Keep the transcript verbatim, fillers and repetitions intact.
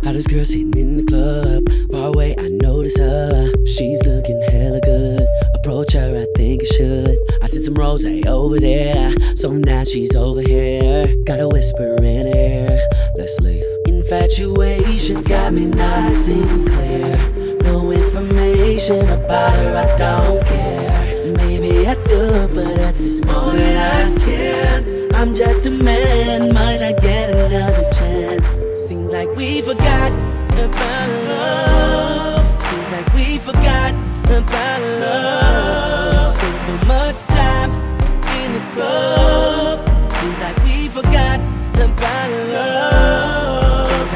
Hottest girl sitting in the club. Far away, I notice her. She's looking hella good. Approach her, I think I should. I see some rose over there, so now she's over here. Got a whisper in her ear. Let's leave. Infatuation's got me nice and clear. No information about her, I don't care. Maybe I do, but at this moment I can't. I'm just a man, might not get another chance. Seems like we forgot about love. Seems like we forgot about love. Spend so much time in the club. Seems like we forgot about love.